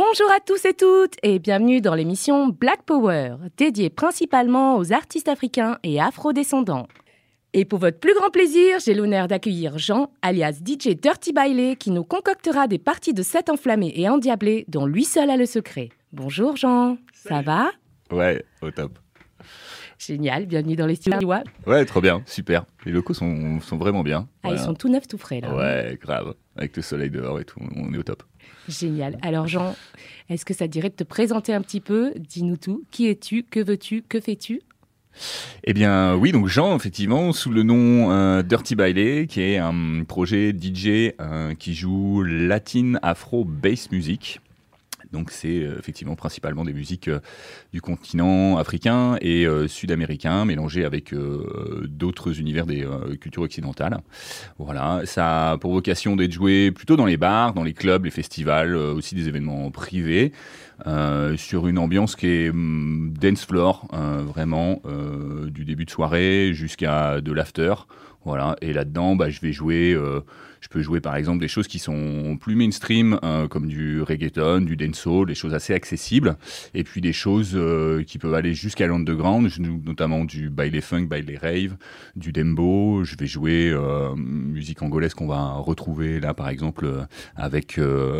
Bonjour à tous et toutes et bienvenue dans l'émission Black Power, dédiée principalement aux artistes africains et afro-descendants. Et pour votre plus grand plaisir, j'ai l'honneur d'accueillir Jean, alias DJ Dirty Bailey, qui nous concoctera des parties de sets enflammées et endiablées dont lui seul a le secret. Bonjour Jean, ça va ? Ouais, au top. Génial, bienvenue dans les studios. Ouais, trop bien, super. Les locaux sont vraiment bien. Ah, voilà. Ils sont tout neufs, tout frais là. Ouais, grave. Avec le soleil dehors et tout, on est au top. Génial. Alors Jean, est-ce que ça te dirait de te présenter un petit peu ? Dis-nous tout. Qui es-tu ? Que veux-tu ? Que fais-tu ? Eh bien oui, donc Jean, effectivement, sous le nom Dirty Bailey, qui est un projet DJ qui joue Latin Afro Bass Music. Donc c'est effectivement principalement des musiques du continent africain et sud-américain, mélangées avec d'autres univers des cultures occidentales. Voilà, ça a pour vocation d'être joué plutôt dans les bars, dans les clubs, les festivals, aussi des événements privés, sur une ambiance qui est dance floor, vraiment, du début de soirée jusqu'à de l'after. Voilà, et là-dedans, je vais jouer, je peux jouer par exemple des choses qui sont plus mainstream, comme du reggaeton, du dancehall, des choses assez accessibles, et puis des choses qui peuvent aller jusqu'à l'underground, notamment du baile funk, baile rave, du dembo. Je vais jouer musique angolaise qu'on va retrouver là par exemple avec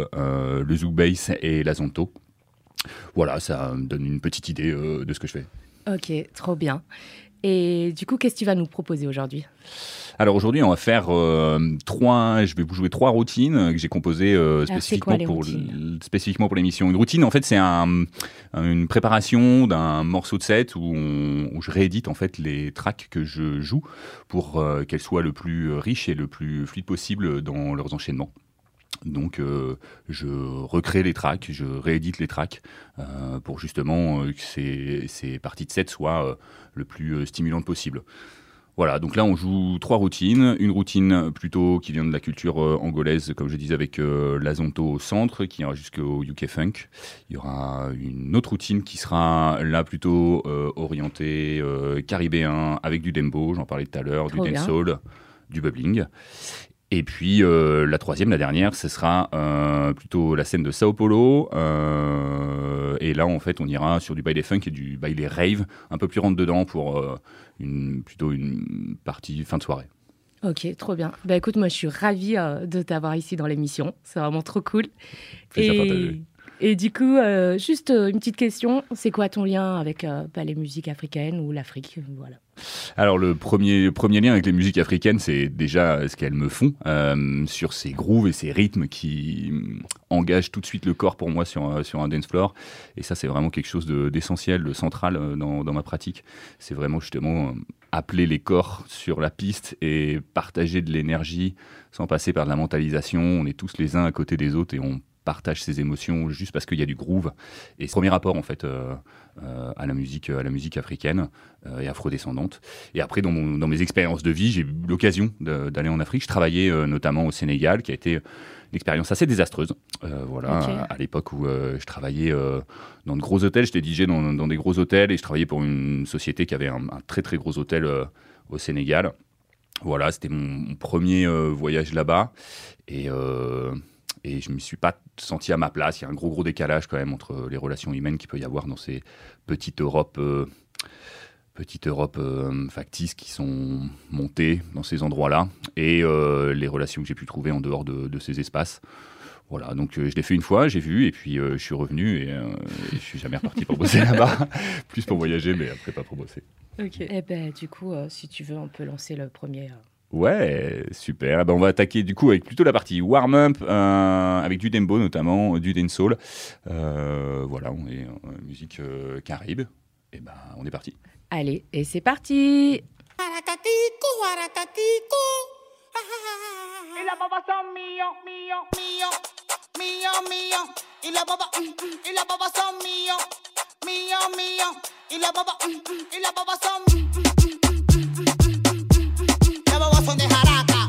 le zouk bass et la zonto. Voilà, ça me donne une petite idée de ce que je fais. Ok, trop bien. Et du coup, qu'est-ce que tu vas nous proposer aujourd'hui ? Alors aujourd'hui, on va faire je vais vous jouer 3 routines que j'ai composées spécifiquement pour l'émission. Une routine, en fait, c'est une préparation d'un morceau de set où je réédite en fait les tracks que je joue pour qu'elles soient le plus riches et le plus fluides possible dans leurs enchaînements. Donc je recrée les tracks, je réédite les tracks pour justement que ces parties de set soient le plus stimulantes possible. Voilà, donc là on joue 3 routines. Une routine plutôt qui vient de la culture angolaise, comme je disais, avec la zonto au centre, qui ira jusqu'au UK Funk. Il y aura une autre routine qui sera là plutôt orientée caribéen, avec du dembo, j'en parlais tout à l'heure, du dancehall, du bubbling. Et puis la troisième, la dernière, ce sera plutôt la scène de Sao Paulo. Et là, en fait, on ira sur du baile funk et du baile rave, un peu plus rentre-dedans pour plutôt une partie fin de soirée. Ok, trop bien. Écoute, moi, je suis ravie de t'avoir ici dans l'émission. C'est vraiment trop cool. Et du coup, juste une petite question. C'est quoi ton lien avec les musiques africaines ou l'Afrique ? Voilà. Alors le premier lien avec les musiques africaines, c'est déjà ce qu'elles me font sur ces grooves et ces rythmes qui engagent tout de suite le corps pour moi sur un dance floor. Et ça, c'est vraiment quelque chose d'essentiel, de central dans ma pratique. C'est vraiment justement appeler les corps sur la piste et partager de l'énergie sans passer par de la mentalisation. On est tous les uns à côté des autres et on partage ses émotions juste parce qu'il y a du groove. Et c'est le premier rapport en fait à la musique africaine et afro-descendante. Et après, dans mes expériences de vie, j'ai eu l'occasion d'aller en Afrique. Je travaillais notamment au Sénégal, qui a été une expérience assez désastreuse. À l'époque où je travaillais dans de gros hôtels, j'étais DJ dans des gros hôtels et je travaillais pour une société qui avait un très très gros hôtel au Sénégal. Voilà, c'était mon premier voyage là-bas. Et je ne me suis pas senti à ma place. Il y a un gros décalage quand même entre les relations humaines qu'il peut y avoir dans ces petites Europes factices qui sont montées dans ces endroits-là et les relations que j'ai pu trouver en dehors de ces espaces. Voilà, donc je l'ai fait une fois, j'ai vu, et puis je suis revenu et je ne suis jamais reparti pour bosser là-bas. Plus pour voyager, mais après pas pour bosser. Ok. Du coup, si tu veux, on peut lancer le premier... Ouais, super. On va attaquer du coup avec plutôt la partie warm-up, avec du dembo notamment, du dancehall. Voilà, on est en musique caraïbe. Et on est parti. Allez, et c'est parti. Son de jaraca,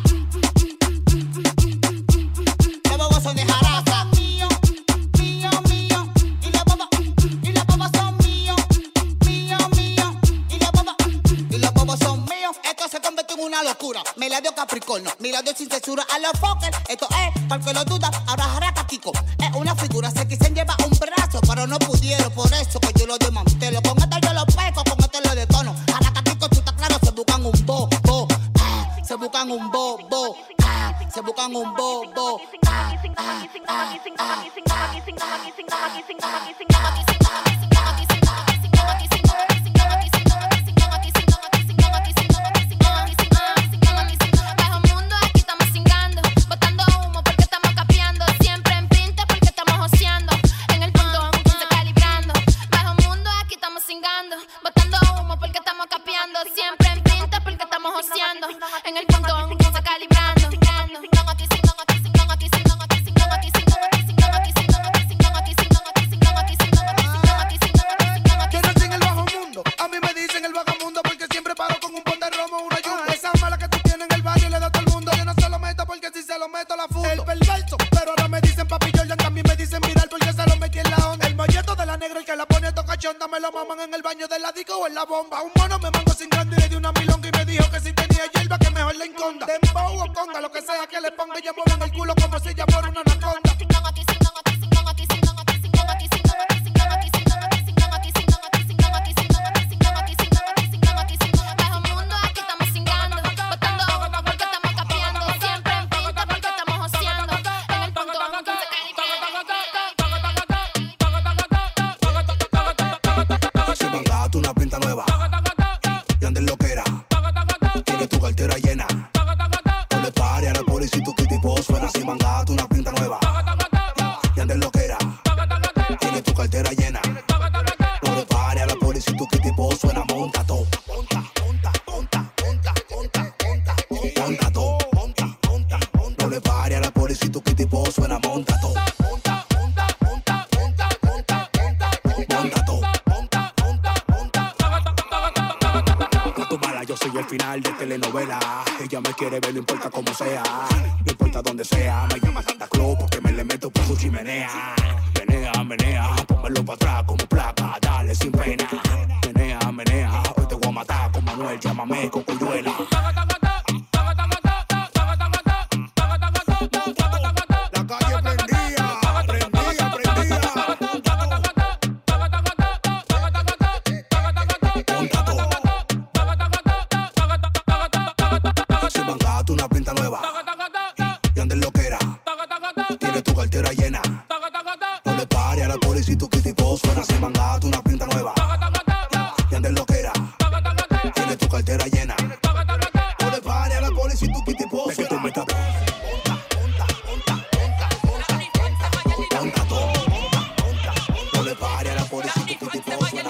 los bobos son de jaraca, mío, mío, mío, y los bobos son míos, mío, mío, y los bobos son míos. Esto se convirtió en una locura. Me la dio Capricornio, ni tirando sin censura a los Fokker. Esto es, porque lo duda, ahora jaracatico. Es una figura, se quisen llevar un brazo, pero no pudieron, por eso que yo lo desmantelo. Con esto yo lo peco, con esto lo detono. Jaracatico, tú estás claro, se buscan un bobo. Se buscan un bobo. Se buscan un bobo. En el punto en que se calibrando. Yo nací en el bajo mundo, a mí me dicen el vagamundo porque siempre paro con un pot de romo, una yumbo. Esa mala que tú tienes en el barrio le da a todo el mundo. Yo no se lo meto porque si se lo meto la fundo. El perverso, pero ahora me dicen papi Jordan, también me dicen viral porque se lo metí en la onda. El molleto de la negra, el que la pone toca chonda, me lo maman en el baño de la disco o en la bomba. Un mono me mandó sin grande y le di una milonga y me dijo que si tenía hierba que mejor la enconda. Dembow o conga, lo que sea que le ponga, yo muevo en el culo como si ya fuera una anaconda. Ella me quiere ver, no importa cómo sea, no importa dónde sea. Me llama Santa Claus porque me le meto por su chimenea. Menea, menea, pónmelo para atrás como placa, dale sin pena. Menea, menea, hoy te voy a matar con Manuel, llámame con Cuyuela. La calle prendía, prendía, prendía. Una pinta nueva y andes lo que era. Tienes tu cartera llena. No le pare a la policía, tu tipo suena sin mangato. Una pinta nueva y andes lo que era. Tienes tu cartera llena. No le pare a la policía, tu tipo suena. Tú me estás no le pare a la policía, tu tipo suena.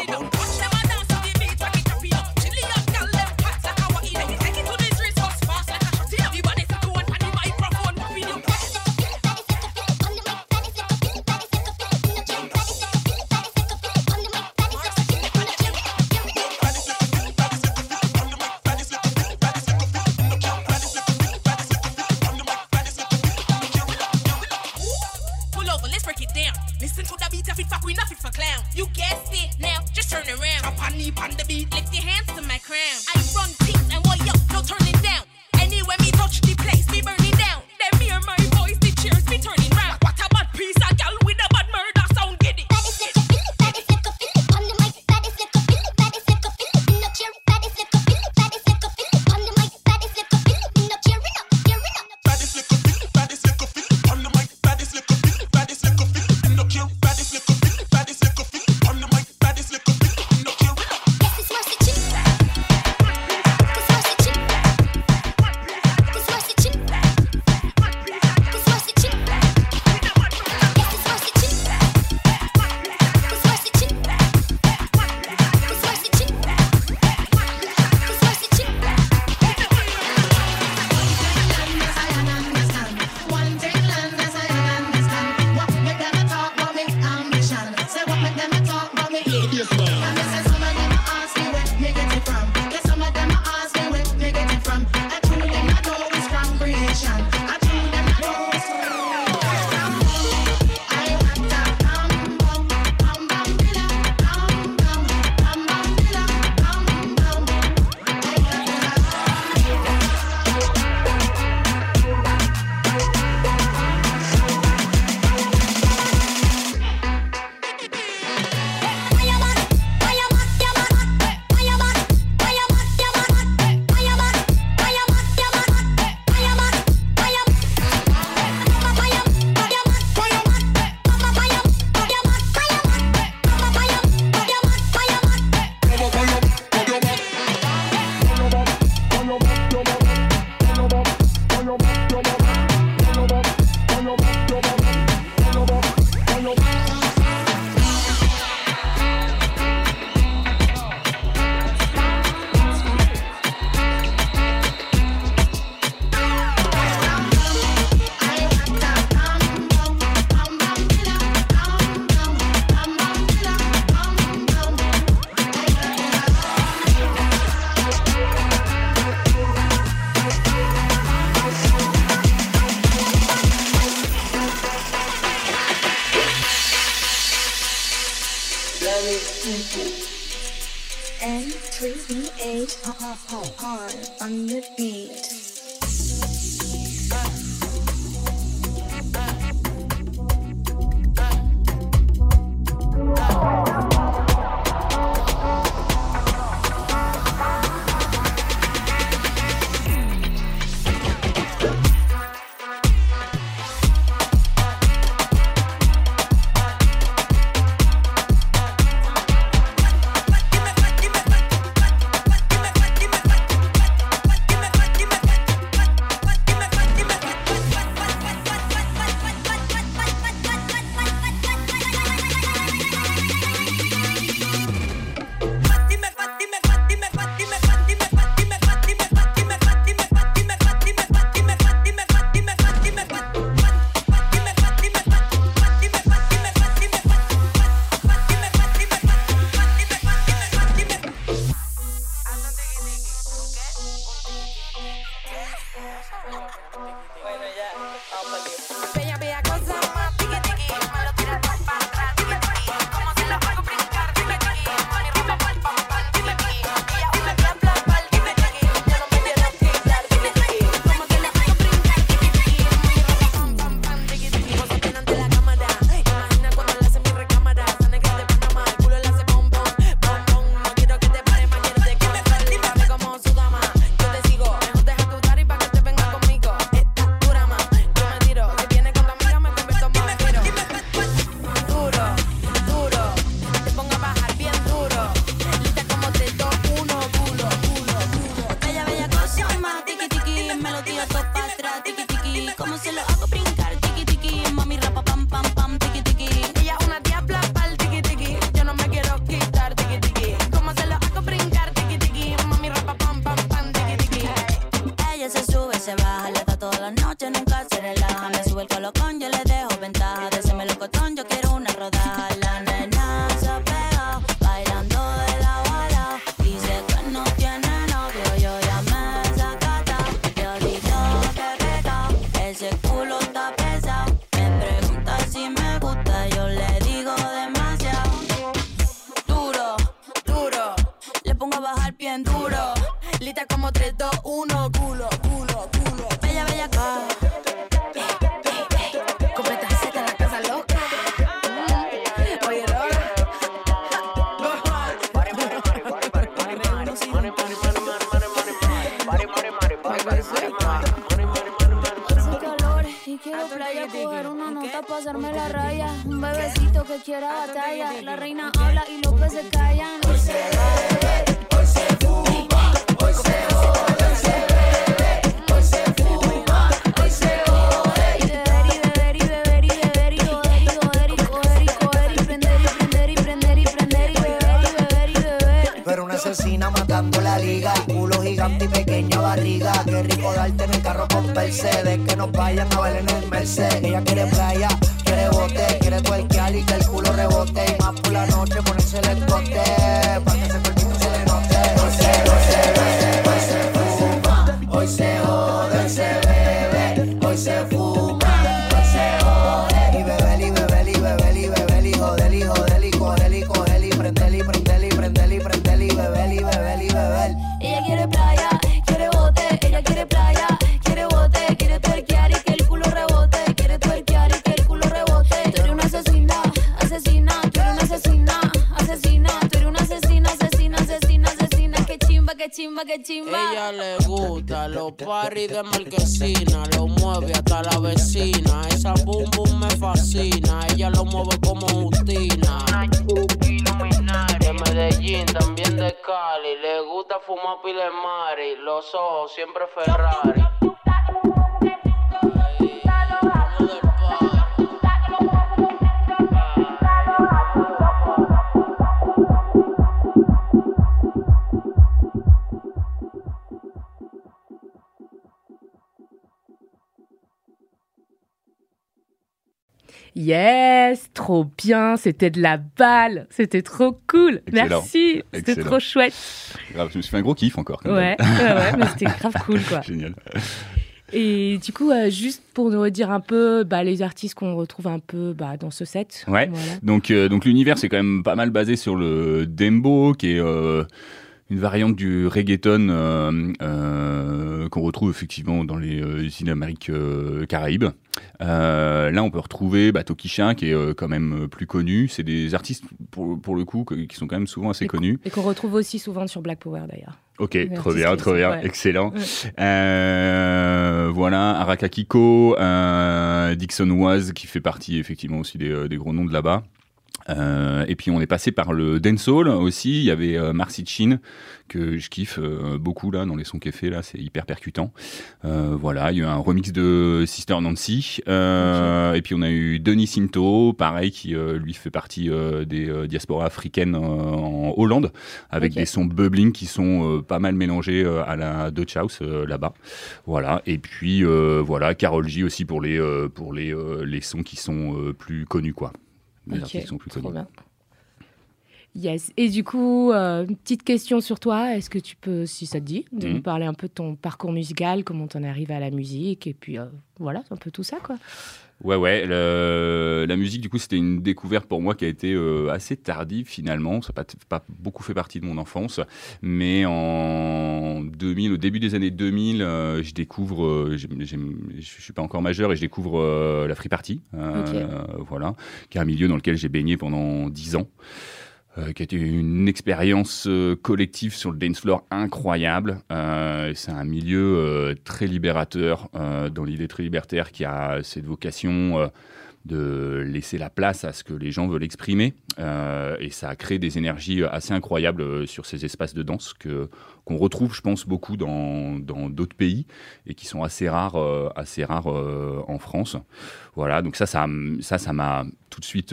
N3VH on the beat. Ella le gusta los parties de marquesina, lo mueve hasta la vecina. Esa boom boom me fascina, ella lo mueve como Justina. De Medellín, también de Cali, le gusta fumar pile de mari, los ojos siempre Ferrari. Yes, trop bien, c'était de la balle, c'était trop cool. Excellent. Merci, c'était Excellent. trop chouette. Grave, je me suis fait un gros kiff encore. Ouais, mais c'était grave cool quoi. Génial. Et du coup, juste pour nous redire un peu les artistes qu'on retrouve un peu dans ce set. Ouais. Voilà. Donc l'univers, c'est quand même pas mal basé sur le dembo, qui est une variante du reggaeton qu'on retrouve effectivement dans les îles Amériques Caraïbes. Là, on peut retrouver Tokisha, qui est quand même plus connu. C'est des artistes, pour le coup, qui sont quand même souvent assez connus. Et qu'on retrouve aussi souvent sur Black Power, d'ailleurs. Ok, trop bien, ouais. excellent. Ouais. Voilà, Araka Kiko, Dixon Waz, qui fait partie effectivement aussi des gros noms de là-bas. Et puis on est passé par le dancehall aussi. Il y avait Marcy Chin, que je kiffe beaucoup là dans les sons qu'elle fait là, c'est hyper percutant. Voilà, il y a eu un remix de Sister Nancy. Et puis on a eu Denis Sinto, pareil, qui lui fait partie des diasporas africaines en Hollande, avec des sons bubbling qui sont pas mal mélangés à la Dutch House là-bas. Voilà. Et puis voilà, Karol J aussi pour les sons qui sont plus connus, quoi. Les artistes sont plus connus. Bien. Yes. Et du coup, une petite question sur toi. Est-ce que tu peux, si ça te dit, de nous parler un peu de ton parcours musical, comment t'en es arrivé à la musique, et puis voilà, un peu tout ça, quoi. Ouais. La musique, du coup, c'était une découverte pour moi qui a été assez tardive finalement. Ça n'a pas beaucoup fait partie de mon enfance, mais en 2000, au début des années 2000, je découvre, je suis pas encore majeur et je découvre la free party, voilà, qui est un milieu dans lequel j'ai baigné pendant 10 ans. Qui a été une expérience collective sur le dance floor incroyable. C'est un milieu très libérateur, dans l'idée très libertaire, qui a cette vocation de laisser la place à ce que les gens veulent exprimer. Et ça a créé des énergies assez incroyables sur ces espaces de danse qu'on retrouve, je pense, beaucoup dans d'autres pays et qui sont assez rares en France. Voilà, donc ça m'a tout de suite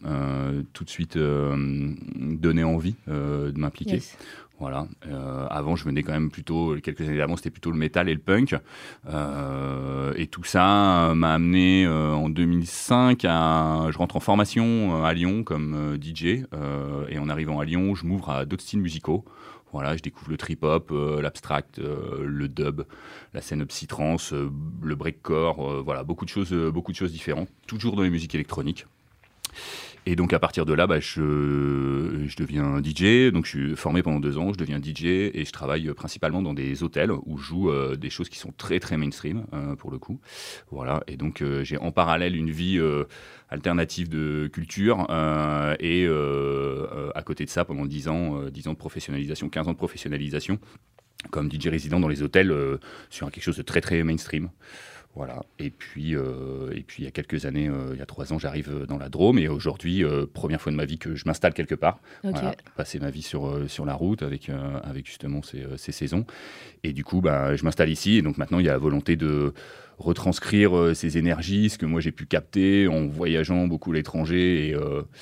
donné envie de m'impliquer. Yes. Voilà. Avant, je venais quand même plutôt, quelques années avant, c'était plutôt le métal et le punk. Et tout ça m'a amené en 2005 je rentre en formation à Lyon comme DJ. Et en arrivant à Lyon, je m'ouvre à d'autres styles musicaux. Voilà, je découvre le trip-hop, l'abstract, le dub, la scène psytrance, le breakcore, voilà, beaucoup de choses différentes, toujours dans les musiques électroniques. Et donc à partir de là, je deviens DJ, donc je suis formé pendant 2 ans, je deviens DJ et je travaille principalement dans des hôtels où je joue des choses qui sont très très mainstream pour le coup. Voilà, et donc j'ai en parallèle une vie alternative de culture et à côté de ça pendant 10 ans de professionnalisation, 15 ans de professionnalisation comme DJ résident dans les hôtels sur quelque chose de très très mainstream. Voilà. Et puis il y a quelques années, il y a 3 ans, j'arrive dans la Drôme et aujourd'hui, première fois de ma vie que je m'installe quelque part. Okay. Voilà, passer ma vie sur la route avec justement ces saisons. Et du coup, je m'installe ici et donc maintenant il y a la volonté de retranscrire ces énergies, ce que moi j'ai pu capter en voyageant beaucoup à l'étranger et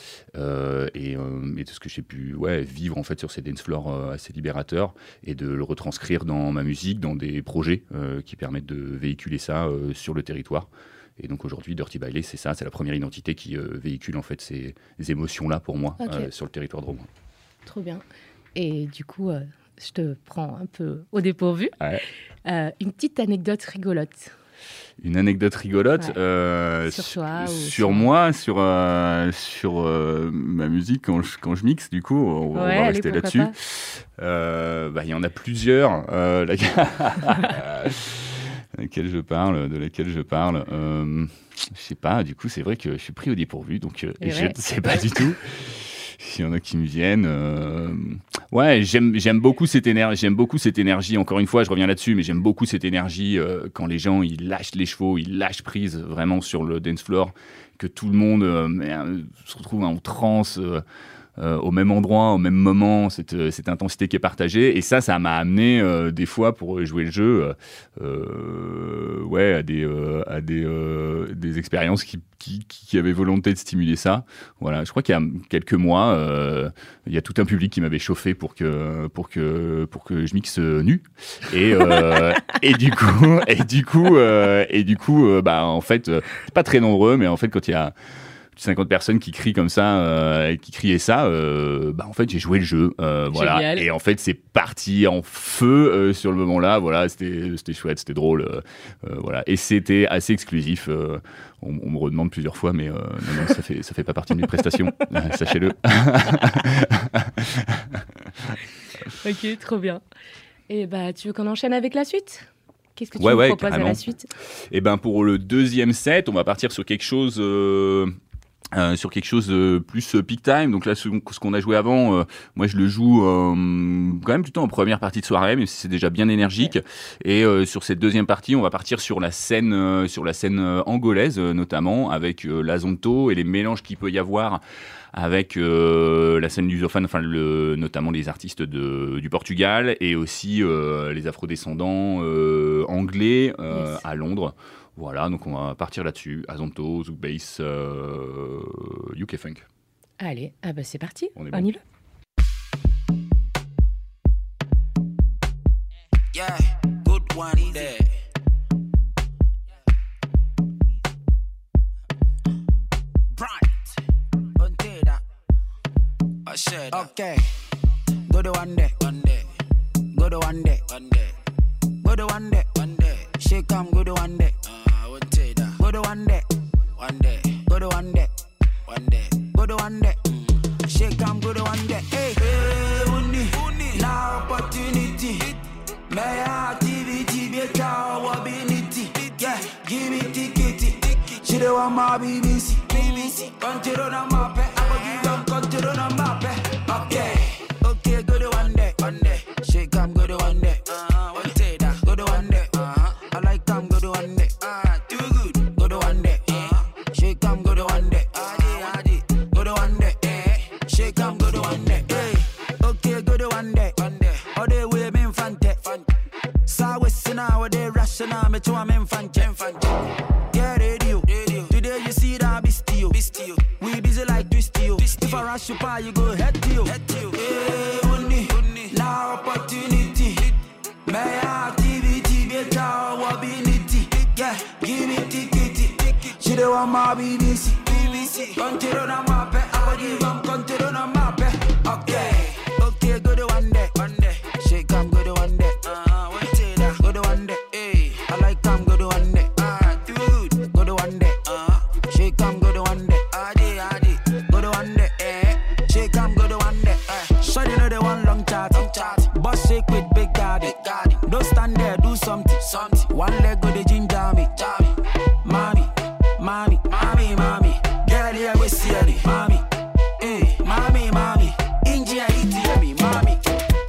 tout ce que j'ai pu vivre en fait sur ces dance floors assez libérateurs et de le retranscrire dans ma musique, dans des projets qui permettent de véhiculer ça sur le territoire. Et donc aujourd'hui, Dirty Bailey, c'est ça, c'est la première identité qui véhicule en fait ces émotions-là pour moi sur le territoire drômois. Trop bien. Et du coup, je te prends un peu au dépourvu. Ouais. Une petite anecdote rigolote. Une anecdote rigolote sur toi sur moi, sur ma musique quand je mixe, du coup, on va rester là-dessus. Il y en a plusieurs. De laquelle je parle. Je sais pas, du coup, c'est vrai que je suis pris au dépourvu, donc je ne sais pas du tout. S'il y en a qui me viennent. J'aime beaucoup cette énergie. Encore une fois, je reviens là-dessus, mais j'aime beaucoup cette énergie quand les gens ils lâchent les chevaux, ils lâchent prise vraiment sur le dance floor, que tout le monde se retrouve en transe. Au même endroit, au même moment, cette intensité qui est partagée. Et ça m'a amené des fois pour jouer le jeu à des expériences qui avaient volonté de stimuler ça. Voilà, je crois qu'il y a quelques mois, il y a tout un public qui m'avait chauffé pour que je mixe nu. Et du coup, en fait, c'est pas très nombreux, mais en fait, quand il y a 50 personnes qui crient comme ça, qui criaient ça, en fait j'ai joué le jeu, voilà. Génial. Et en fait c'est parti en feu sur le moment là, voilà, c'était chouette, c'était drôle, voilà. Et c'était assez exclusif. On me redemande plusieurs fois, mais non, ça fait pas partie de mes prestations, sachez-le. Ok, trop bien. Et tu veux qu'on enchaîne avec la suite ? Qu'est-ce que tu Ouais, nous proposes carrément. à la suite ? Et pour le deuxième set, on va partir sur quelque chose plus peak time. Donc là, ce qu'on a joué avant, moi je le joue quand même plutôt en première partie de soirée, mais c'est déjà bien énergique. Et sur cette deuxième partie, on va partir sur la scène angolaise notamment, avec l'Azonto et les mélanges qu'il peut y avoir avec la scène lusophone, notamment les artistes du Portugal et aussi les afrodescendants anglais à Londres. Voilà, donc on va partir là-dessus. Azonto, Zouk Bass, UK Funk. Allez, c'est parti, on y va. Yeah, good one there. Okay, go to one day, go to one day, go to one day, shake 'em, go to one day, go to one day, go to one day, go to one day, shake 'em, go to one day. Hey, Uni, now opportunity, my activity, better ability, yeah, give me ticket, she don't want my BBC, control on my pay, I will give them control on my pay. Okay, go to one day, shake 'em, go to one day, go to one day, I like 'em, go to one day, too good, go to one day, shake 'em, go to one day, go to one day, shake 'em, go to one day, okay, go to one day, all day we me infante, sa west now they rational, me to am infante, yeah radio, today you see that beastio, we busy like twistio, if I rush you by you go head to you, hey, Uni, now opportunity, my activity, better ability, yeah, give me ticket, she don't want my BBC, control on my pay, I will give them control on my pay, okay, go to one day, shake 'em, go to one day, go to one day, I like 'em, go to one day, too good, go to one day, shake 'em, go to one day, go to one day, shake 'em, go to one day, sure you know they want long chat, boss shake with big daddy, don't stand there, do something, one leg go the ginger me, mommy, girl here we see me, mommy, mommy, India eat me, mommy,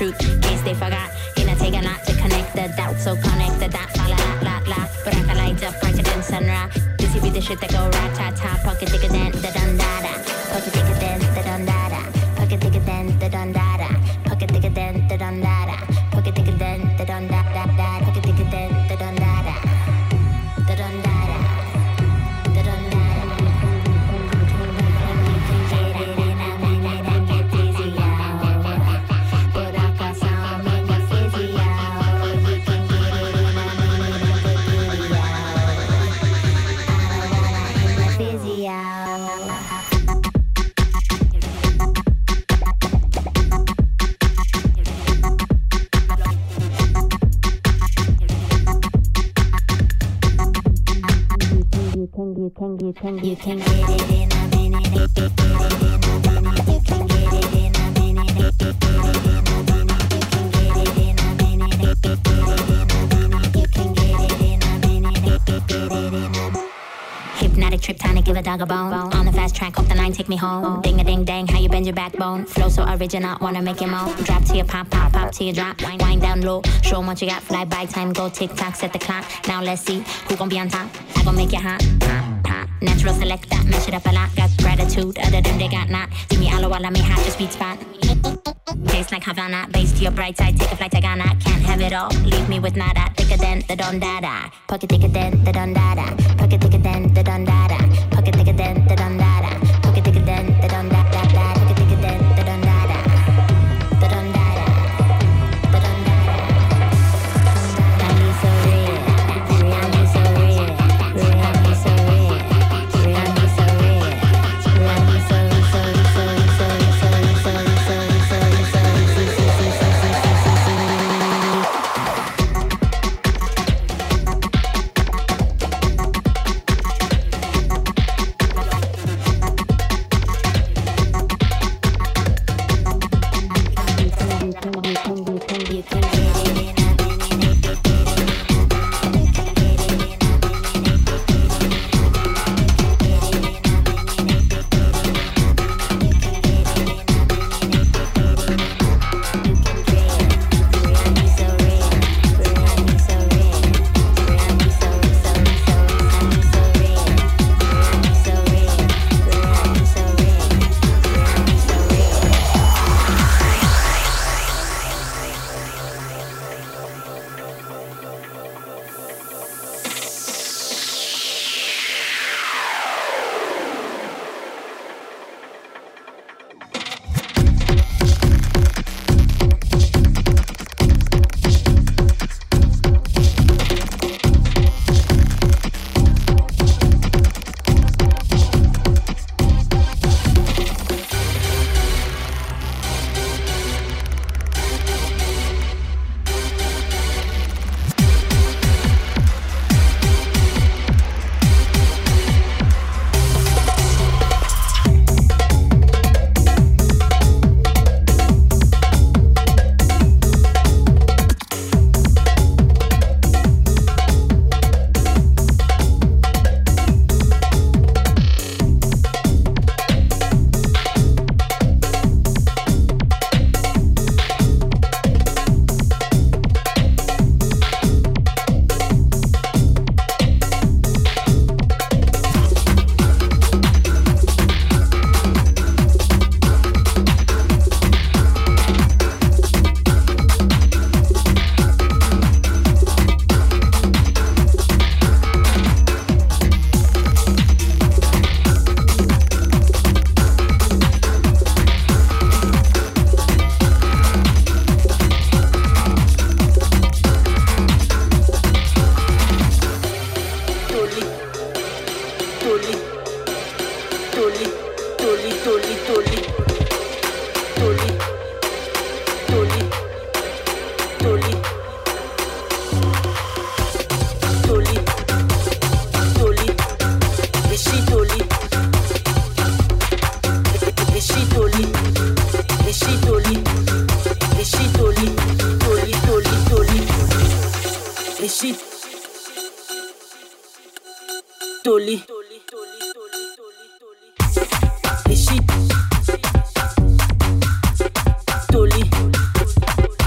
truth, case they forgot. Ain't I take a lot to connect the dots, so connect the dots, la la la la. But I can light up brighter than sunrise. This be the shit that go rat-ta-ta, pocket thicker than the dun-da-da. Pocket thicker than the dun-da-da. Pocket thicker than the dun-da-da. Pocket thicker than the dun-da-da. Pocket thicker than the dun-da-da-da. Pocket thicker than the dun-da-da. The dun-da-da. The dun-da-da. Get it in a minute and get dizzy, yo. Put a custom in your fizzy, yo. You can get it in a minute and get dizzy, yo. I don't wanna in your fizzy, yo. You can get it in a minute. You can get it in a minute. You can get it in a minute. You can get it in a minute. Hypnotic trip, time to give a dog a bone. On the fast track, hope the 9 take me home. Ding a ding dang, how you bend your backbone. Flow so original, wanna make you moan. Drop to your pop, pop, pop to your drop. Wind down low, show 'em what you got. Fly by time, go tick tock, set the clock. Now let's see who gon' be on top. I gon' make you hot. Natural select that, mash it up a lot. Got gratitude, other than they got not. Give me all while I may have the sweet spot. Taste like Havana, base to your bright side. Take a flight to Ghana, can't have it all. Leave me with nada, thicker than the don-dada. Pocket thicker than the don-dada. Pocket thicker than the don-dada. Pocket thicker than the don-dada. Pocket thicker than the don-dada. Pocket thicker than the don-dada. The don-dada. The don-dada. Randy so real, Randy so real, Randy so real, Randy so real, Randy so Toli. Ishi. Toli.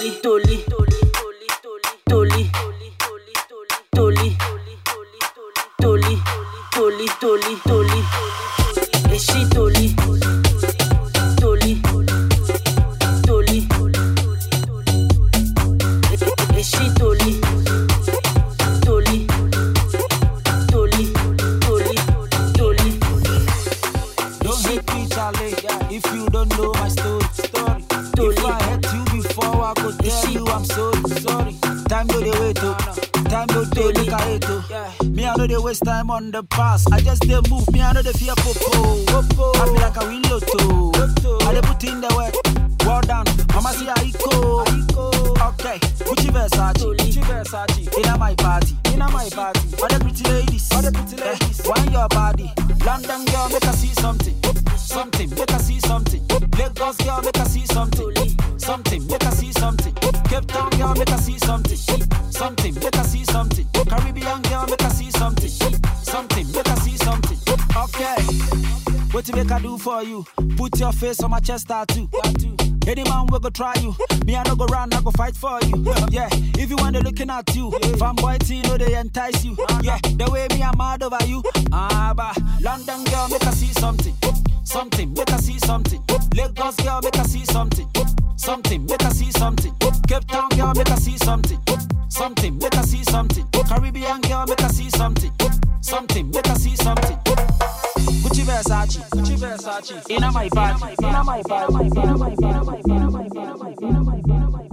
Toli, Toli, Toli, Toli, Toli, Toli, Toli, Toli, Toli, et she Toli, Toli, Toli, et she Toli, Toli, Toli, Toli, Toli. Don't hate me, Charlie, if you don't know my story. If I hurt you before, I go tell you I'm sorry. Time no dey wait, time no dey look at it. Me I know they waste time on the past. I just dey move, me I know they fear popo. I feel like I win lotto. I dey put in the work, well done. Mama see I go. Okay, Gucci Versace, inna my party. All the pretty ladies, wine your body. London girl, make her see something, make her see something. Lagos girl, make her see something, make her see something. Cape Town girl, make her see something, make her see something. Caribbean girl, make her see something, make her see something. Okay, what you make her do for you? Put your face on my chest tattoo. Any man will go try you. Me I no go round, I go fight for you. Yeah, if you want they looking at you, fanboy teen know they entice you. Yeah, the way me I'm mad over you. But London girl make her see something, make her see something. Lagos girl make her see something, make her see something. Cape Town girl make her see something, make her see something. Caribbean girl make her see something, make her see something. Gucci Versace, inna my party, inna my party, inna my party, inna my party, inna my party.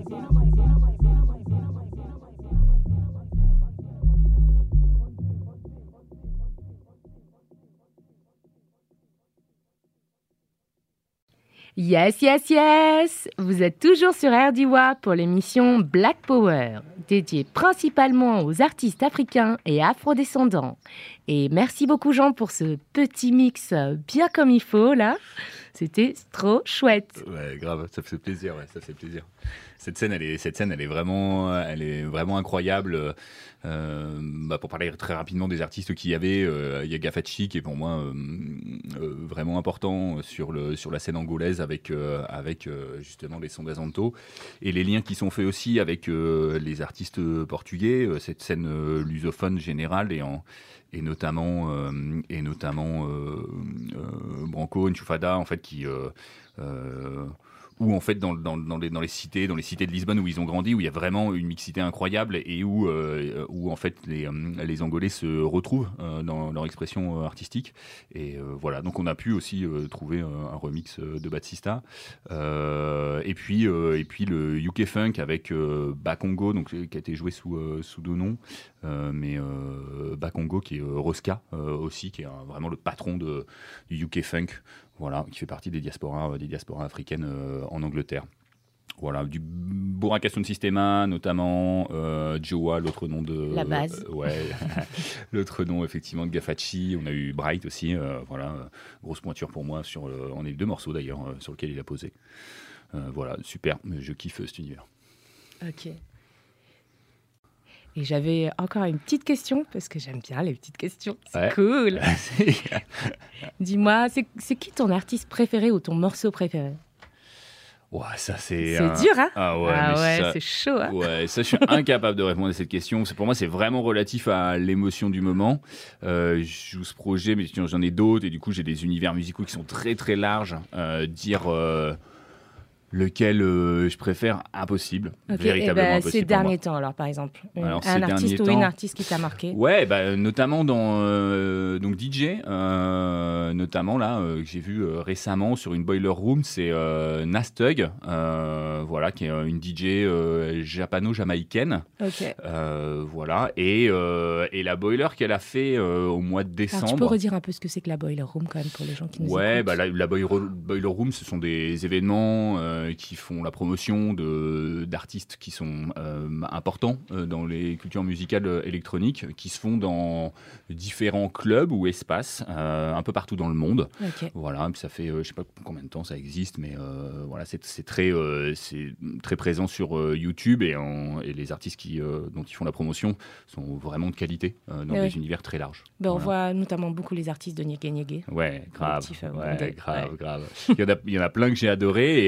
Yes! Vous êtes toujours sur RDWA pour l'émission Black Power, dédiée principalement aux artistes africains et afrodescendants. Et merci beaucoup Jean pour ce petit mix bien comme il faut là. C'était trop chouette. Ouais, grave, ça fait plaisir, ça fait plaisir. Cette scène, elle est vraiment incroyable. Pour parler très rapidement des artistes qu'il y avait, il y a Gafachi qui est pour moi vraiment important sur la scène angolaise avec justement les Som da Zanto et les liens qui sont faits aussi avec les artistes portugais, cette scène lusophone générale et notamment Branco, Nchufada en fait qui où en fait dans les cités de Lisbonne où ils ont grandi, où il y a vraiment une mixité incroyable et où en fait les Angolais se retrouvent dans leur expression artistique et voilà, donc on a pu aussi trouver un remix de Batista et puis le UK Funk avec Bakongo, donc qui a été joué sous deux noms, mais Bakongo qui est Rosca aussi, qui est vraiment le patron du UK Funk. Voilà, qui fait partie des diasporas africaines en Angleterre. Voilà, du Buraka Sound Systema, notamment Joa, l'autre nom de... La base. L'autre nom, effectivement, de Gafachi. On a eu Bright aussi. Voilà, grosse pointure pour moi. On a eu 2 morceaux, d'ailleurs, sur lesquels il a posé. Voilà, super. Je kiffe cet univers. Ok. Et j'avais encore une petite question, parce que j'aime bien les petites questions. C'est cool. Dis-moi, c'est qui ton artiste préféré ou ton morceau préféré ? Ouais, ça c'est dur, hein ? Ah ouais, ça, c'est chaud. Hein, ouais, ça je suis incapable de répondre à cette question. Pour moi, c'est vraiment relatif à l'émotion du moment. Je joue ce projet, mais j'en ai d'autres et du coup, j'ai des univers musicaux qui sont très très larges. Dire lequel je préfère, impossible. Okay, Véritablement impossible. Ces derniers temps, alors, par exemple, un artiste ou une artiste qui t'a marqué ? Ouais, notamment dans donc DJ, notamment là, que j'ai vu récemment sur une Boiler Room, c'est Nastug, voilà, qui est une DJ japano-jamaïcaine. Okay. Voilà, et la Boiler qu'elle a fait au mois de décembre. Alors, tu peux redire un peu ce que c'est que la Boiler Room quand même pour les gens qui nous écoutent ? Ouais, la Boiler Room, ce sont des événements qui font la promotion d'artistes qui sont importants dans les cultures musicales électroniques, qui se font dans différents clubs ou espaces un peu partout dans le monde. Okay. Voilà, puis ça fait je sais pas combien de temps ça existe, mais voilà, c'est très présent sur YouTube et les artistes dont ils font la promotion sont vraiment de qualité dans des univers très larges. On voit notamment beaucoup les artistes de Nyege Nyege. Ouais, grave. Grave. Il y en a plein que j'ai adoré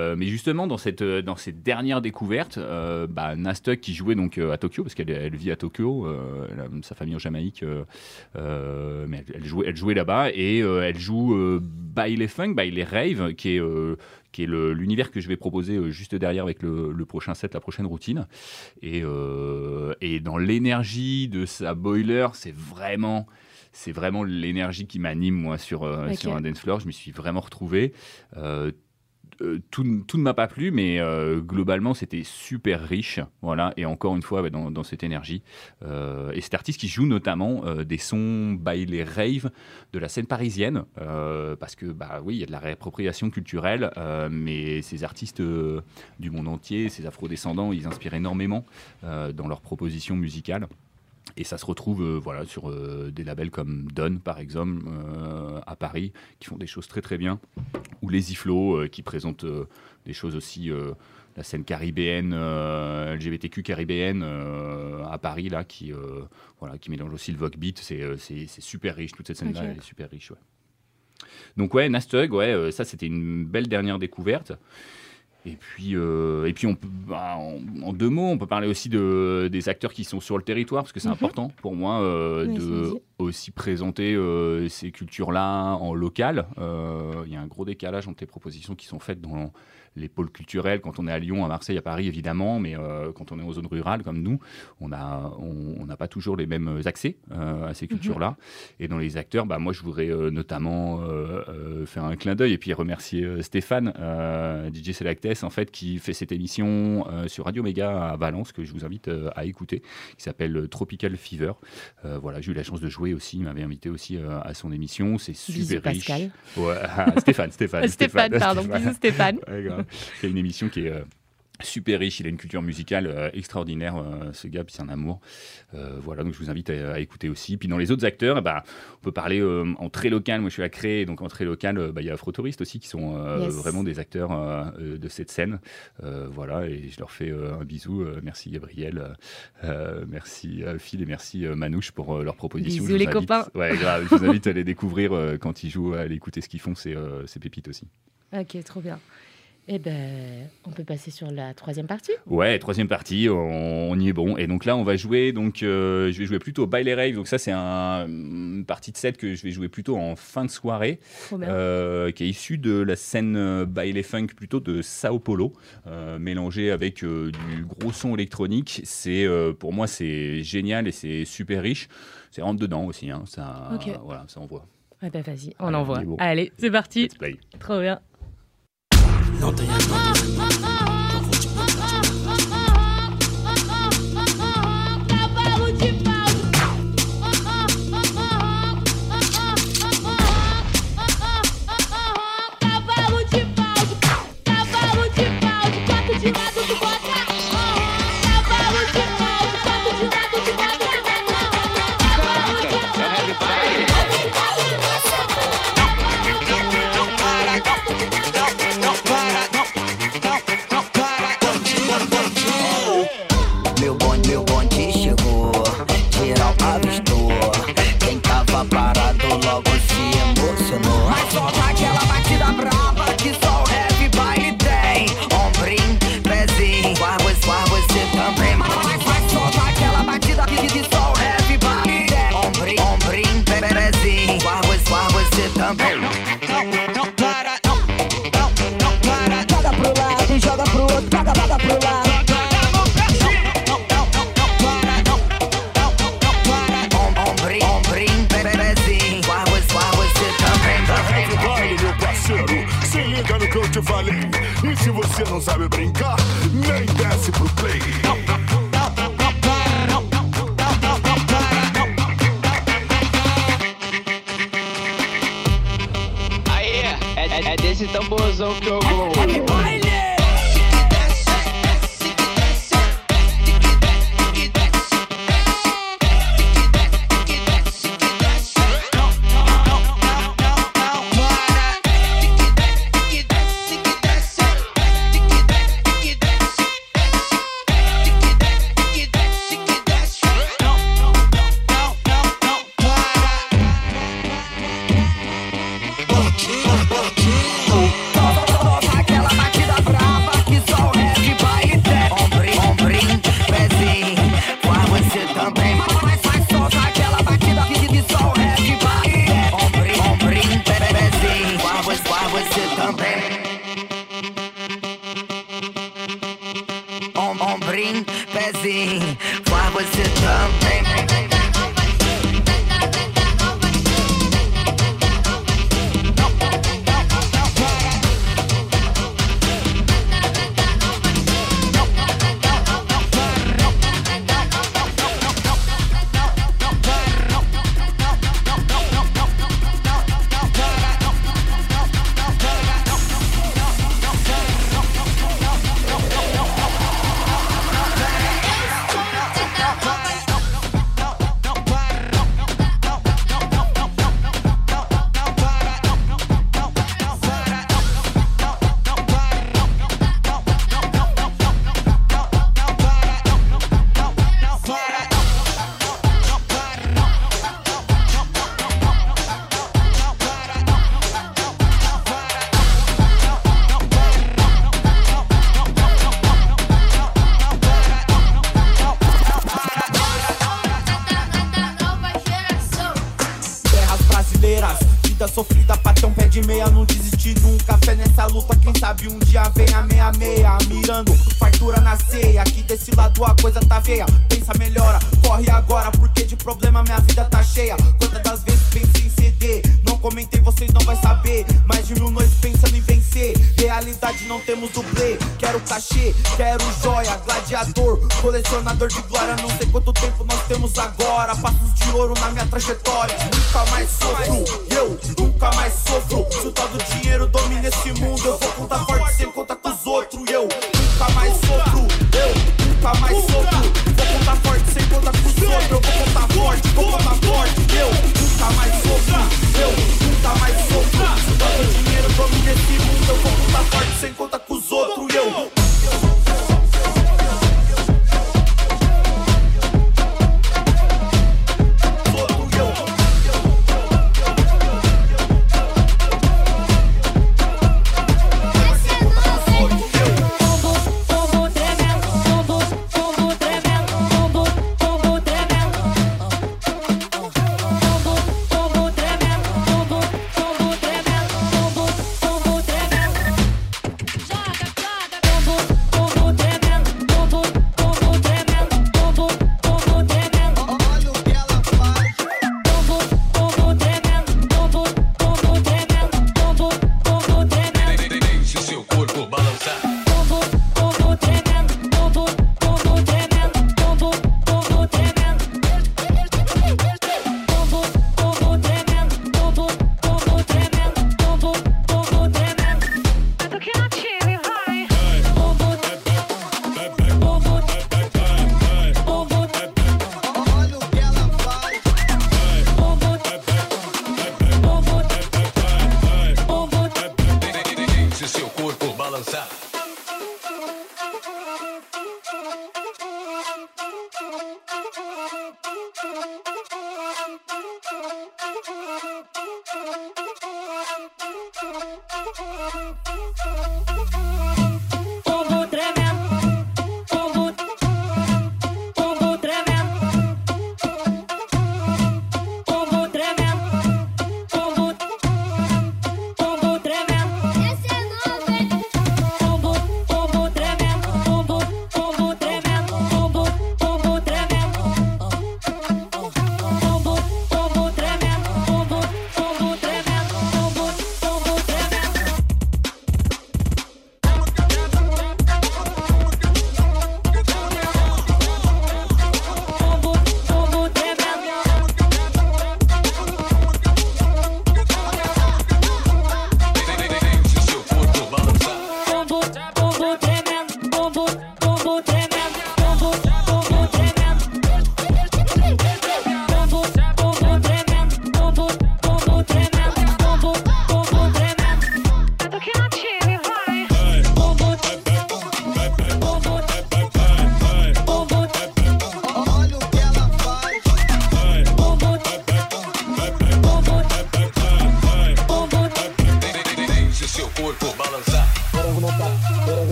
Mais justement, dans cette dernière découverte, Nastuk qui jouait donc à Tokyo, parce qu'elle vit à Tokyo, sa famille en Jamaïque, mais elle jouait là-bas, et elle joue Baile Funk, Baile Rave, qui est l'univers que je vais proposer juste derrière avec le prochain set, la prochaine routine. Et dans l'énergie de sa boiler, c'est vraiment l'énergie qui m'anime, moi, sur un dance floor. Je m'y suis vraiment retrouvé. Tout ne m'a pas plu, mais globalement, c'était super riche. Voilà, et encore une fois, dans cette énergie. Et cet artiste qui joue notamment des sons bailés rave de la scène parisienne, parce que, oui, il y a de la réappropriation culturelle, mais ces artistes du monde entier, ces afrodescendants, ils inspirent énormément dans leurs propositions musicales. Et ça se retrouve sur des labels comme Don, par exemple, à Paris, qui font des choses très très bien, ou les Iflo, qui présentent des choses aussi, la scène caribéenne, LGBTQ caribéenne à Paris, là, qui mélange aussi le Vogue Beat. C'est super riche, toute cette scène-là, elle est super riche. Ouais. Donc Nastuk, ça c'était une belle dernière découverte. Et puis en 2 mots, on peut parler aussi des acteurs qui sont sur le territoire, parce que c'est important pour moi de aussi présenter ces cultures-là en local. Il y a un gros décalage entre les propositions qui sont faites dans les pôles culturels, quand on est à Lyon, à Marseille, à Paris, évidemment, mais quand on est en zone rurale comme nous, on n'a pas toujours les mêmes accès à ces cultures-là. Et dans les acteurs, moi, je voudrais notamment faire un clin d'œil et puis remercier Stéphane, DJ Selectess, en fait, qui fait cette émission sur Radio Méga à Valence, que je vous invite à écouter, qui s'appelle Tropical Fever. J'ai eu la chance de jouer aussi, il m'avait invité aussi à son émission, c'est super riche. Pascal. Ouais, Stéphane, pardon, bisous Stéphane. Ouais, c'est une émission qui est super riche, il a une culture musicale extraordinaire, ce gars, puis c'est un amour. Donc je vous invite à écouter aussi. Puis dans les autres acteurs, on peut parler en très local. Moi, je suis à Cré, donc en très local, il y a Afro-Touristes aussi, qui sont vraiment des acteurs de cette scène. Et je leur fais un bisou. Merci Gabriel, merci Phil et merci Manouche pour leur proposition. Bisous les copains. Ouais, grave, je vous invite à les découvrir quand ils jouent, à aller écouter ce qu'ils font, c'est pépites aussi. Ok, trop bien. Eh ben, on peut passer sur la 3e partie. Ouais, 3e partie, on y est bon. Et donc là, on va jouer. Donc, je vais jouer plutôt Baile Rave. Donc ça, c'est une partie de set que je vais jouer plutôt en fin de soirée, qui est issue de la scène Baile Funk plutôt de Sao Paulo, mélangée avec du gros son électronique. Pour moi, c'est génial et c'est super riche. C'est rentre dedans aussi. Hein. Ça envoie. Ouais, ben vas-y, on envoie. Bon. Allez, c'est parti. Let's play. Trop bien. Não tenha dúvida, eu vou te botar de Cavalo de pau. Cavalo de pau. Cavalo de pau. Quatro de lado de bota. Cavalo de pau. Quatro de lado de bota. Meu bonde chegou, geral avistou. Quem tava parado logo se emocionou. Mas solta aquela batida brava que só o heavy baile tem. Ombrim, pezinho, você também. Mas solta aquela batida que só o heavy baile tem. Ombrim, pezinho, você também. Não para, não para. Joga pro lado, joga pro outro, joga pro lado. Se liga no que eu te falei. E se você não sabe brincar, nem desce pro play. Aí, é desse tamborzão que eu vou. Aquela você também. Sofrida, patrão pé de meia, não desistir nunca. Fé nessa luta, quem sabe um dia vem a meia-meia. Mirando, fartura na ceia. Aqui desse lado a coisa tá feia. Pensa, melhora, corre agora, porque de problema minha vida tá cheia. Quantas das vezes pensei em ceder, não comentei, vocês não vai saber. Mais de 1000 noites pensando em vencer. Realidade não temos dublê. Quero cachê, quero joia, gladiador, colecionador de glória. Não sei quanto tempo nós temos agora. Passos de ouro na minha trajetória. Nunca mais sofro, eu nunca mais sofro. Se o tal do dinheiro domina esse mundo, eu vou contar forte sem contar com os outros. Eu nunca mais sofro, eu nunca mais sofro. Vou contar forte sem contar com os outros. Eu vou contar forte, eu nunca mais sofro. Eu nunca mais sofro. Se o tal do dinheiro domina esse mundo, eu vou contar forte sem contar com os outros. Eu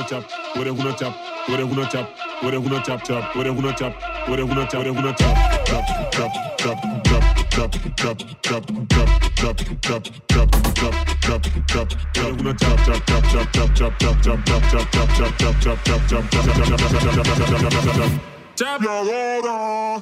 chop. Tap your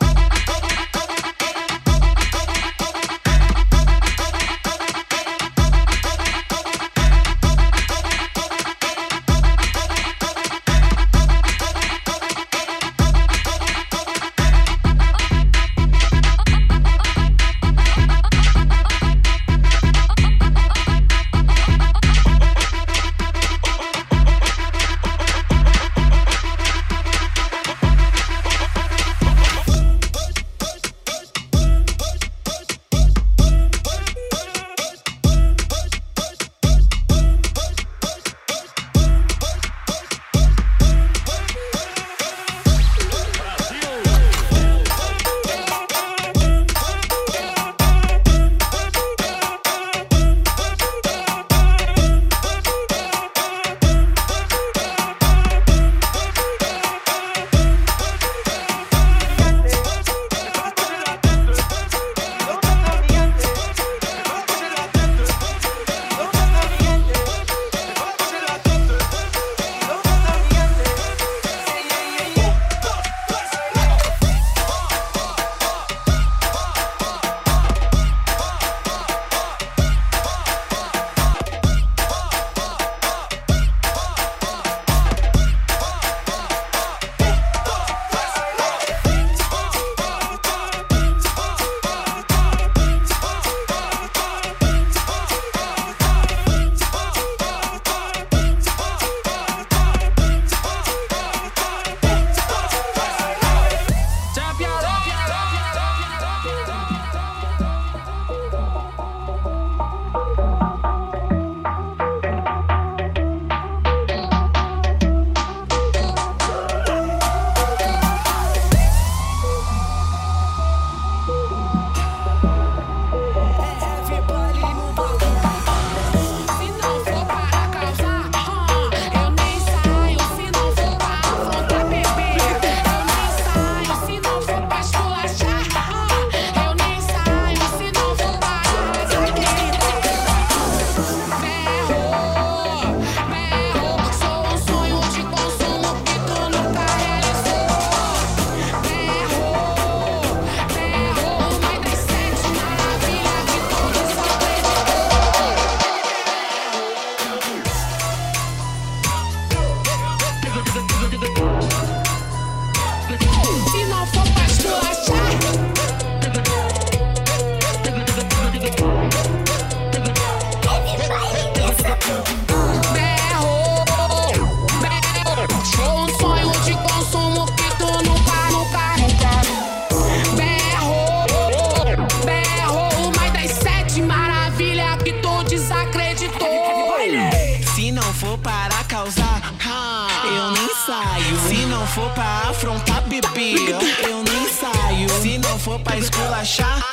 for pra afrontar, bebê, eu nem saio. Se não for pra esculachar,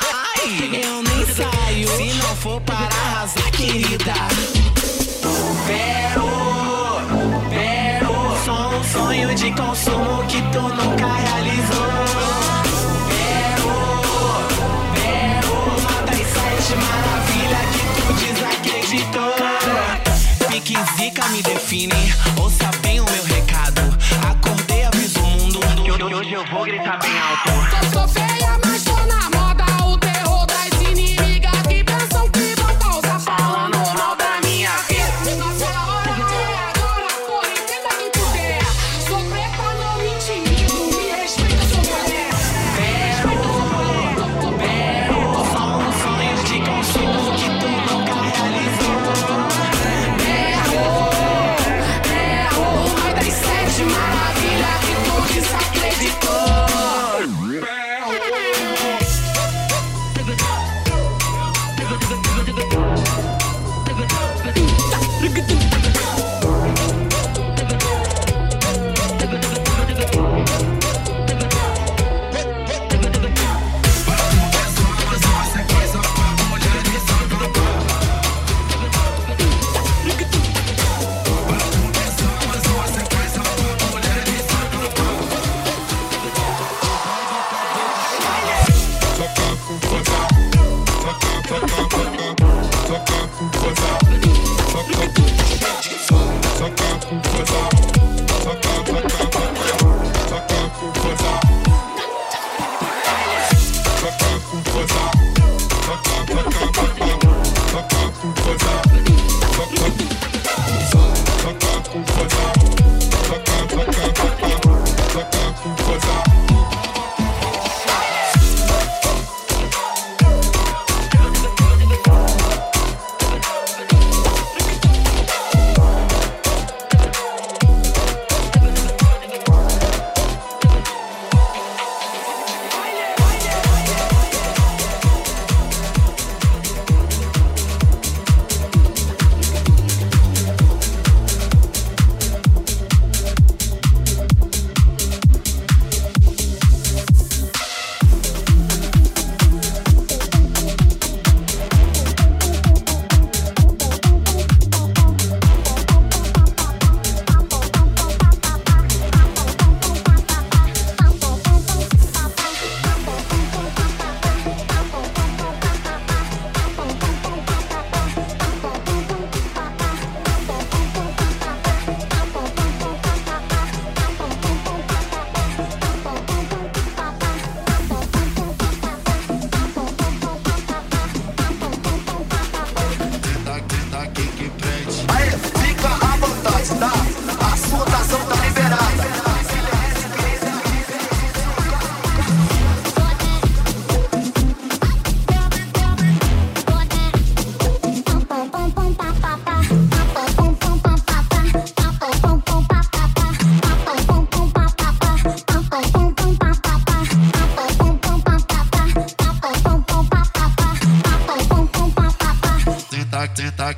eu nem saio. Se não for para arrasar, querida. Pero, só um sonho de consumo que tu nunca realizou. Pero, uma das 7 maravilhas que tu desacreditou. Pique zica me define, ouça bem o meu recado. Acordei, aviso o mundo, que hoje eu vou gritar bem alto. Sou feia, mas tô na moda. O terror das inimigas que pensam que vão causar, falando mal da minha vida. Nossa hora é agora, porra, entenda quem puder. Sou preta, não me intimido, me respeita, sou mulher. Pero, só um sonho de consumo que tu nunca realizou. Uma das 7 maravilhas que tu desacreditou.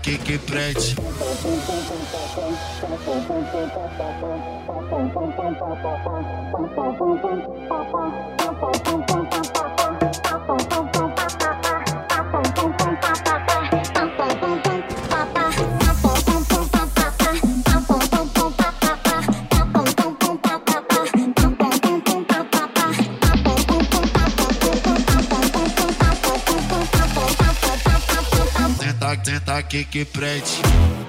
aqui que prende. Senta aqui que prende.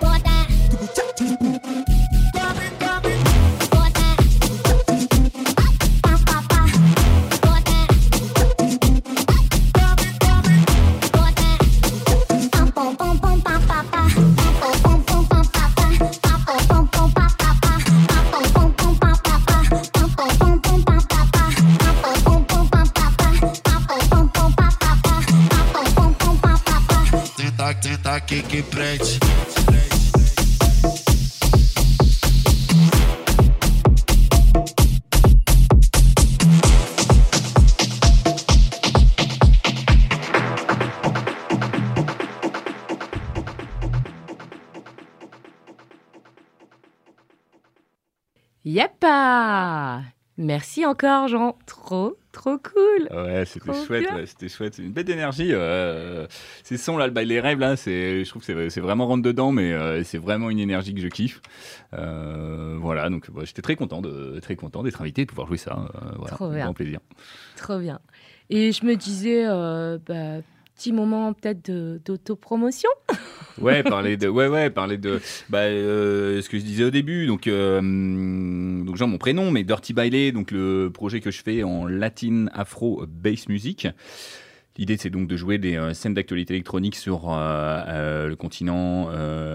Senta aqui que prende. Yeppa! Merci encore, Jean. Trop cool. Ouais, c'était Trop chouette. bien. Ouais, c'était chouette. C'est une bête d'énergie. Ces sons là, le bail des rêves là, je trouve que c'est vraiment rentre dedans, mais c'est vraiment une énergie que je kiffe. Voilà, donc j'étais très content d'être invité et de pouvoir jouer ça. Voilà, Trop bien. grand plaisir. Trop bien. Et je me disais, petit moment peut-être d'autopromotion. Ouais, parler de ce que je disais au début. Donc genre mon prénom, mais Dirty Baile, donc le projet que je fais en latin, afro, bass music. L'idée, c'est donc de jouer des scènes d'actualité électronique sur le continent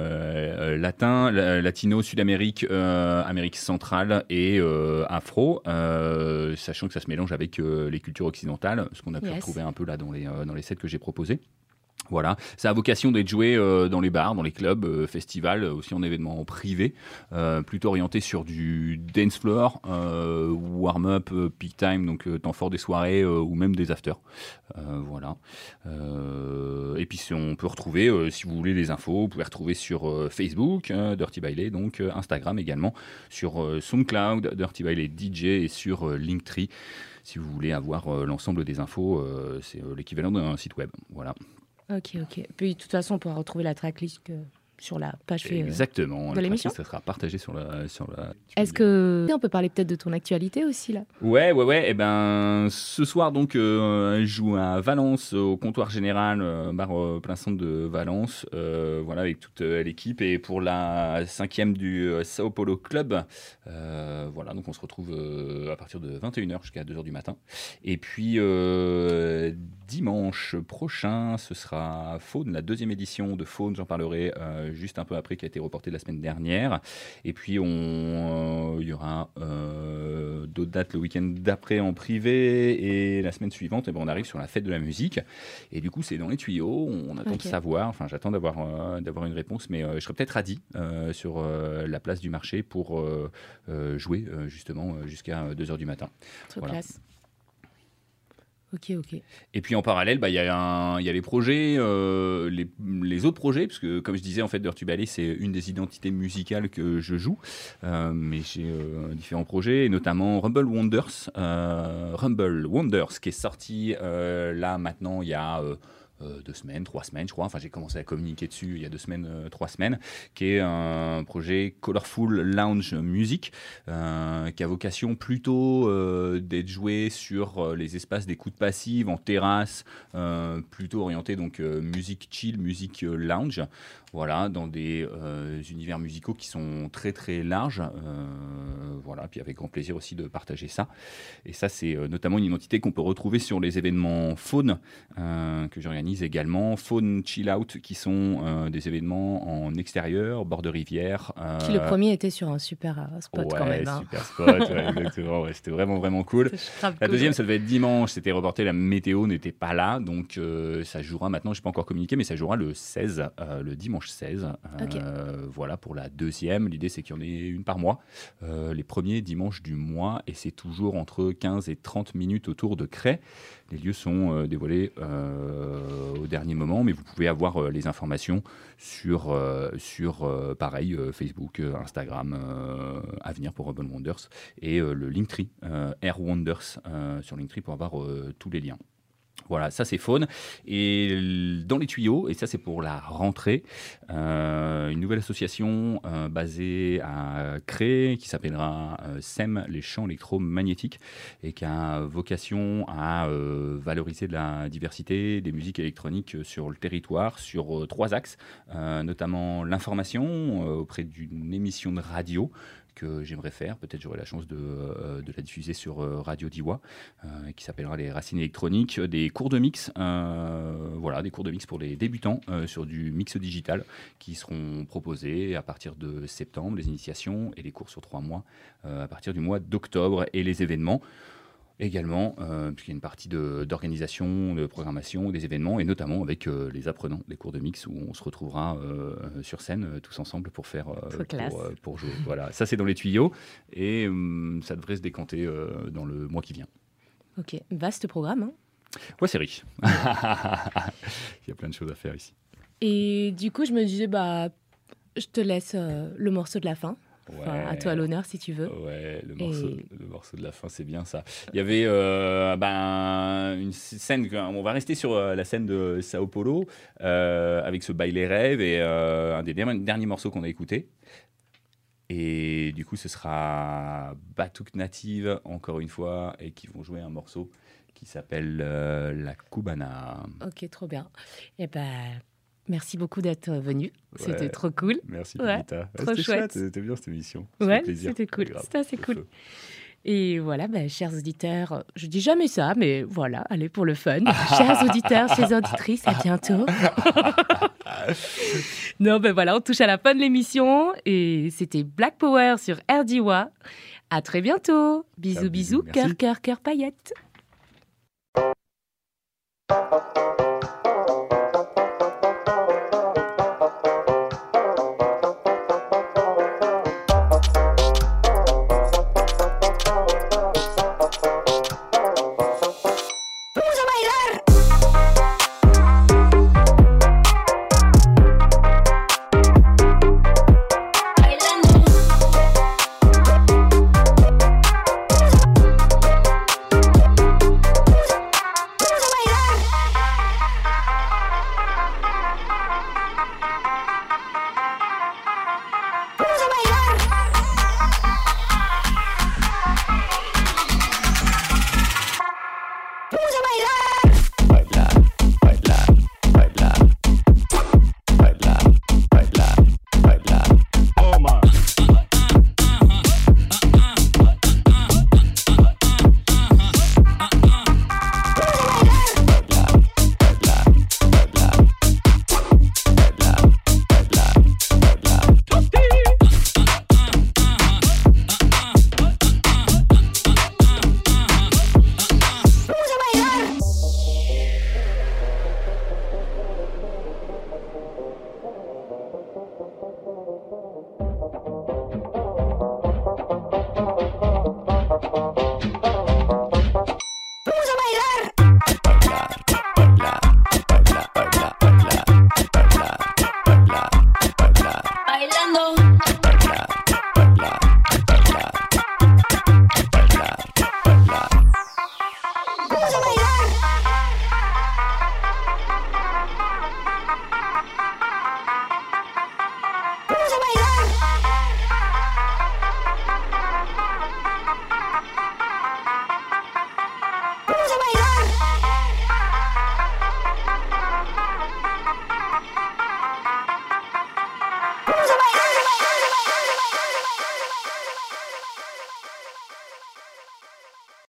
latin, latino, Sud-Amérique, Amérique centrale et afro, sachant que ça se mélange avec les cultures occidentales, ce qu'on a pu retrouver un peu là dans les sets que j'ai proposés. Voilà, ça a vocation d'être joué dans les bars, dans les clubs, festivals, aussi en événements privés, plutôt orienté sur du dance floor, warm-up, peak time, donc temps fort des soirées ou même des afters. Voilà. Et puis on peut retrouver, si vous voulez les infos, vous pouvez retrouver sur Facebook, Dirty Baile, donc Instagram également, sur SoundCloud, Dirty Baile DJ et sur Linktree. Si vous voulez avoir l'ensemble des infos, c'est l'équivalent d'un site web. Voilà. Ok. Puis de toute façon, on pourra retrouver la tracklist sur la page Exactement, de l'émission. Ça sera partagé sur la. Est-ce que on peut parler peut-être de ton actualité aussi là? Ouais. Eh ben, ce soir donc, je joue à Valence au comptoir général, bar plein centre de Valence, voilà, avec toute l'équipe et pour la 5e du Sao Paulo Club. Voilà, donc on se retrouve à partir de 21h jusqu'à 2h du matin. Et puis dimanche prochain, ce sera Faune, la 2e édition de Faune. J'en parlerai juste un peu après, qui a été reportée la semaine dernière. Et puis il y aura d'autres dates le week-end d'après en privé, et la semaine suivante, on arrive sur la fête de la musique. Et du coup, c'est dans les tuyaux. On attend de savoir. Enfin, j'attends d'avoir une réponse, mais je serai peut-être à 10 sur la place du marché pour jouer justement jusqu'à 2h du matin. Trop voilà. classe. Ok. Et puis en parallèle, il y a les projets, les autres projets, parce que comme je disais, en fait, Dirty Baile, c'est une des identités musicales que je joue, mais j'ai différents projets, et notamment Rumble Wonders, qui est sorti là maintenant il y a 2 semaines, 3 semaines, je crois. Enfin, j'ai commencé à communiquer dessus il y a 2 semaines, 3 semaines, qui est un projet Colorful Lounge Music, qui a vocation plutôt d'être joué sur les espaces d'écoute passive en terrasse, plutôt orienté donc musique chill, musique lounge. Voilà, dans des univers musicaux qui sont très très larges. Voilà, puis avec grand plaisir aussi de partager ça. Et ça, c'est notamment une identité qu'on peut retrouver sur les événements Faune que j'organise également. Faune Chill Out, qui sont des événements en extérieur, bord de rivière. Qui le premier était sur un super spot quand même. Super spot, exactement. Ouais, c'était vraiment cool. La deuxième, ça devait être dimanche. C'était reporté, la météo n'était pas là. Donc ça jouera maintenant, je n'ai pas encore communiqué, mais ça jouera le 16, le dimanche 16. Voilà, pour la deuxième. L'idée, c'est qu'il y en ait une par mois. Les premiers dimanches du mois. Et c'est toujours entre 15 et 30 minutes autour de Cray. Les lieux sont dévoilés au dernier moment, mais vous pouvez avoir les informations sur pareil, Facebook, Instagram, Avenir pour Urban Wonders, et le Linktree, Air Wonders, sur Linktree pour avoir tous les liens. Voilà, ça c'est Faune. Et dans les tuyaux, et ça c'est pour la rentrée, une nouvelle association basée à Cré qui s'appellera SEM, les champs électromagnétiques, et qui a vocation à valoriser de la diversité des musiques électroniques sur le territoire, sur 3 axes, notamment l'information auprès d'une émission de radio que j'aimerais faire, peut-être j'aurai la chance de la diffuser sur Radio Diwa, qui s'appellera Les Racines électroniques, des cours de mix, voilà, des cours de mix pour les débutants sur du mix digital qui seront proposés à partir de septembre, les initiations et les cours sur 3 mois à partir du mois d'octobre, et les événements également, puisqu'il y a une partie d'organisation, de programmation des événements, et notamment avec les apprenants des cours de mix, où on se retrouvera sur scène tous ensemble pour faire pour jouer. Voilà, ça c'est dans les tuyaux, et ça devrait se décanter dans le mois qui vient. Ok, vaste programme. Hein. Ouais, c'est riche. Il y a plein de choses à faire ici. Et du coup, je me disais, je te laisse le morceau de la fin. Enfin, Ouais. à toi l'honneur si tu veux. Ouais, le morceau de la fin, c'est bien ça. Il y avait une scène, on va rester sur la scène de Sao Paulo, avec ce Baile Rêve, et un des derniers morceaux qu'on a écouté. Et du coup, ce sera Batuque Native, encore une fois, et qui vont jouer un morceau qui s'appelle La Cubana. Ok, trop bien. Et merci beaucoup d'être venu. C'était trop cool. Merci, ouais, Pépita. trop chouette. C'était bien cette émission. Ouais, plaisir. c'était cool. Grave. C'était assez cool. Et voilà, chers auditeurs, je dis jamais ça, mais voilà, allez pour le fun. Chers auditeurs, chères auditrices, à bientôt. Non, voilà, on touche à la fin de l'émission, et c'était Black Power sur RDIWA. À très bientôt. Bisous, bisous, cœur, cœur, cœur, paillettes.